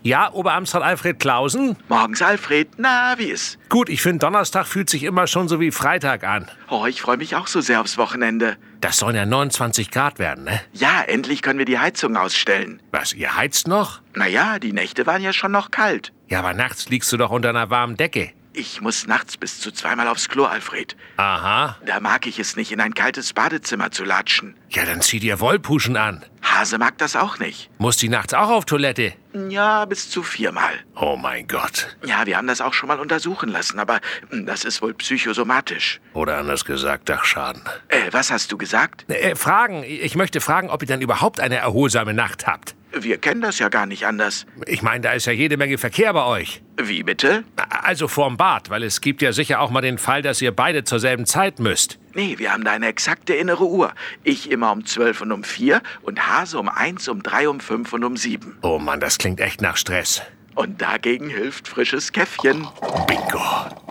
Ja, Oberamtsrat Alfred Clausen? Morgens, Alfred. Na, wie ist? Gut, ich finde, Donnerstag fühlt sich immer schon so wie Freitag an. Oh, ich freue mich auch so sehr aufs Wochenende. Das sollen ja 29 Grad werden, ne? Ja, endlich können wir die Heizung ausstellen. Was, ihr heizt noch? Naja, die Nächte waren ja schon noch kalt. Ja, aber nachts liegst du doch unter einer warmen Decke. Ich muss nachts bis zu 2-mal aufs Klo, Alfred. Aha. Da mag ich es nicht, in ein kaltes Badezimmer zu latschen. Ja, dann zieh dir Wollpuschen an. Hase mag das auch nicht. Muss die nachts auch auf Toilette? Ja, bis zu 4-mal. Oh mein Gott. Ja, wir haben das auch schon mal untersuchen lassen, aber das ist wohl psychosomatisch. Oder anders gesagt, Dachschaden. Was hast du gesagt? Fragen. Ich möchte fragen, ob ihr dann überhaupt eine erholsame Nacht habt. Wir kennen das ja gar nicht anders. Ich meine, da ist ja jede Menge Verkehr bei euch. Wie bitte? Also vorm Bad, weil es gibt ja sicher auch mal den Fall, dass ihr beide zur selben Zeit müsst. Nee, wir haben da eine exakte innere Uhr. Ich immer um 12 und um 4 und Hase um 1, um 3, um 5 und um 7. Oh Mann, das klingt echt nach Stress. Und dagegen hilft frisches Käffchen. Bingo.